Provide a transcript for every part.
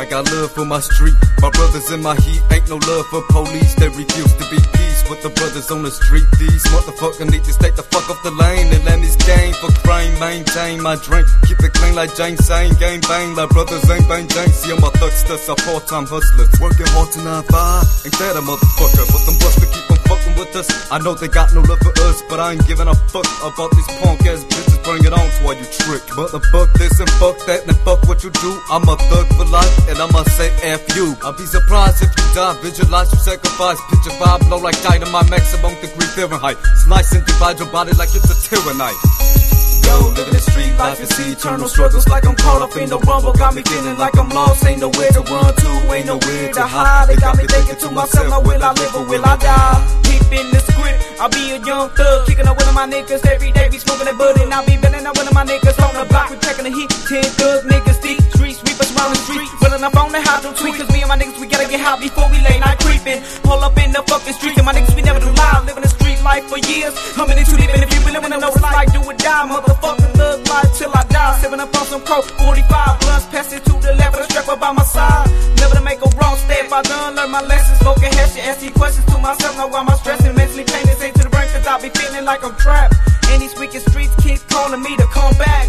got love for my street. My brothers in my heat, ain't no love for police. They refuse to be peace with the brothers on the street. These motherfuckers need to stay the fuck off the lane and let me game for crime. Maintain my drink, keep it clean like James saying gang bang like brothers ain't bang gang. See I'm a thugsters, a part-time hustlers, working hard to 9-5. Ain't that a motherfucker? But them busts to keep them fucking with us. I know they got no love for us, but I ain't giving a fuck about these punk ass bitches. Bring it on to all you trick. Motherfuck this and fuck that and fuck what you do. I'm a thug for life and I'ma say F you. I'll be surprised if you die. Visualize your sacrifice. Picture vibe blow like dynamite, maximum degree Fahrenheit. Slice and divide your body like it's a tyrannite. Yo, living the street life is eternal struggles like I'm caught up in the rumble. Got me feeling like I'm lost, ain't nowhere to run to, ain't nowhere to hide. They got me thinking to myself, now will I live or will I die? Keeping the script, I'll be a young thug, kicking up one of my niggas every day, be smoking that bud, and I'll be bending up one of my niggas on the block, we taking the heat. 10 thugs, niggas deep, street sweepers round the street, willing up on the house, don't tweet, cause me and my niggas, we gotta get high before we late night creeping. Pull up in the fucking streets, and my niggas, we never do lie, living the street life for years, humming it too deep, and if you really wanna know what it's like, do or die, motherfucking thug life till I die. Sipping up on some coke, 45 blunts, pass it to the left of the strap up by my side. Never to make a wrong step, I done learn my lessons. Smoking hash and asking questions to myself. Now why am I stressing? Mentally pain this ain't to the brain, cause I be feeling like I'm trapped. And these wicked streets keep calling me to come back.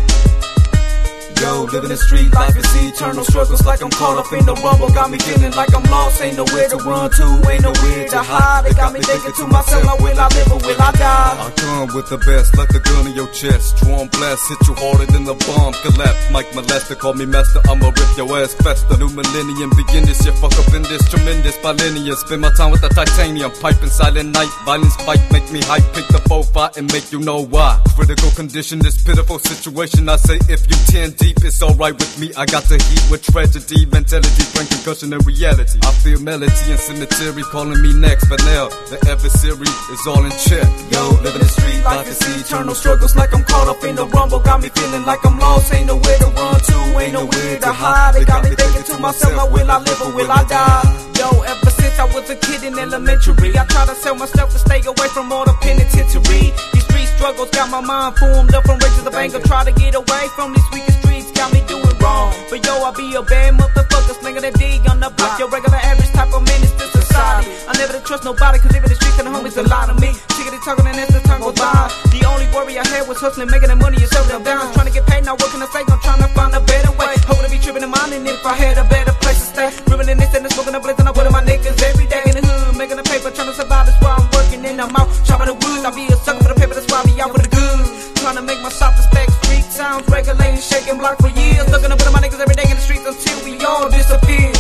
Yo, living the street life is eternal struggles like I'm caught up in the rumble. Got me feeling like I'm lost, ain't nowhere to run to, ain't nowhere to hide. They got me thinking to myself, now will I live or will I die? I come with the best, like the gun in your chest. Drawn blast, hit you harder than the bomb collapse. Mike Molester, call me master, I'ma rip your ass fester. New millennium begin this, you fuck up in this tremendous linear. Spend my time with the titanium, piping silent night. Violence fight, make me hype, pick the 4-5 and make you know why. Critical condition, this pitiful situation. I say if you 10 deep, it's alright with me. I got the heat with tragedy, mentality, bring concussion and reality. I feel melody and cemetery calling me next, but now the adversary is all in check. Yo, living the street life is eternal struggles like I'm caught up in the rumble. Got me feeling like I'm lost, ain't nowhere to run to, ain't nowhere to hide. They got me thinking to myself, now will I live or will I die? Yo, ever since I was a kid in elementary, I try to sell myself to stay away from all the penitentiary. These street struggles got my mind formed up from rages of anger. Try to get away from these weaker streets, got me doing wrong. But yo, I be a bad motherfucker, slinging that D on the block. Your regular average type of menace to society. I never trust nobody, cause even the streets and the homies a lot of me. Tickety talking and as the time goes by, the only worry I had was hustling, making the money and selling them down. Trying to get paid, not working the fake, I'm trying to find a better way. Hoping to be tripping in mind, and if I had a better place to stay, ripping in this and smoking the blitz, and I'm putting my niggas every day in the hood, making the paper, trying to survive. That's why I'm working and I'm out chopping the wood. I be a sucker for the paper, that's why I be out for the good. Trying to make my shop to stack street sounds, regulating, shaking block for years. Looking to put my niggas every day in the streets until we all disappear.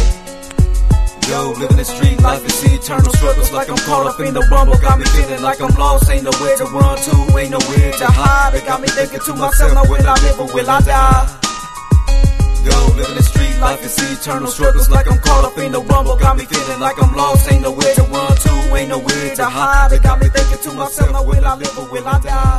Yo, living the street life is eternal struggles like I'm caught up in the rumble. Got me feeling like I'm lost, ain't nowhere to run to, ain't nowhere to hide. They got me thinking to myself, now will I live or will I die? Yo, living the street life is eternal struggles like I'm caught up in the rumble. Got me feeling like I'm lost, ain't nowhere to run to, ain't nowhere to hide. They got me thinking to myself, now will I live or will I die?